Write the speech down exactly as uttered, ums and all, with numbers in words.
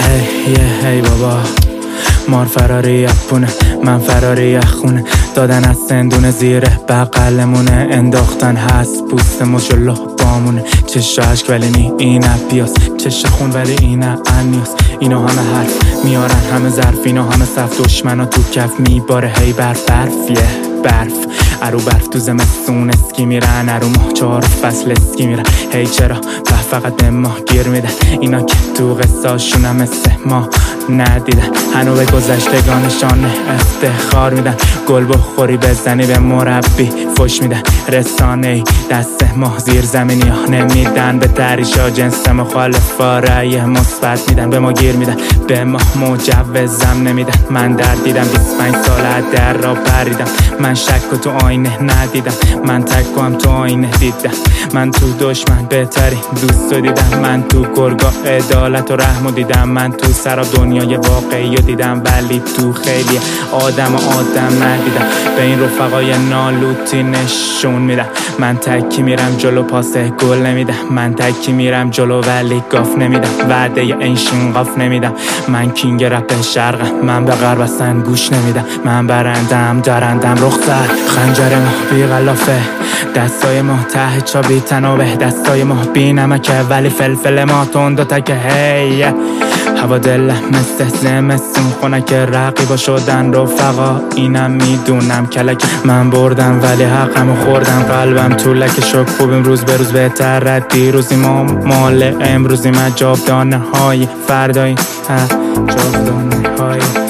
هی هی بابا مار فراری اپونه من فراری خونه دادن از سندونه زیر بقلمونه انداختن هست پوست مجلو بامونه چشا عشق ولی نی این بیاس چشا خون ولی این انیاس اینا همه حرف میارن همه ظرف اینا همه صف دشمنا تو کف میباره هی برف برف یه برف ارو برف تو زمستون اسکی میرن ارو ماه چهار فصل اسکی میرن هی چرا به فقط به ما گیر میدن اینا که تو قصاشون هم مثل ما ندیدن هنو به گذشتگانشان افتخار میدن گل بخوری بزنی به مربی فش میدن رسانه دست ما زیر زمینی ها نمیدن به تریشا جنس مخالفا رأی مثبت میدن به ما گیر میدن به ما مجوزم نمیدن من درد دیدم بیست و پنج ساله در را پریدم من شک و تو آینه ندیدم من تک و هم تو آینه دیدم من تو دشمن بهترین دوست رو دیدم من تو گرگا عدالت و رحم دیدم من تو سراب دنیای واقعی رو دیدم ولی تو خیلی آدم و آدم ندیدم به این رفقای نالوتی نشون میدم من تکی میرم جلو پاسه گل نمیدم من تکی میرم جلو ولی گاف نمیدم وعده این شنقاف نمیدم من کینگ رپ شرقم من به غرب اصلا گوش نمیدم من برندم دارندم رخصت خنجر ما بی غلافه دستای ما ته چا بی تنابه دستای ما بی نمکه ولی فلفل ما تند و تکه هی هوا دلم مثل زمستون خونک رقیبا شدن رفقا اینم میدونم کلک من بردم ولی حقمو خوردم قلبم طولک شک خوب امروز به روز بهتر رد دیروزی ما مال امروزی من جاودانه های فردایی جاودانه های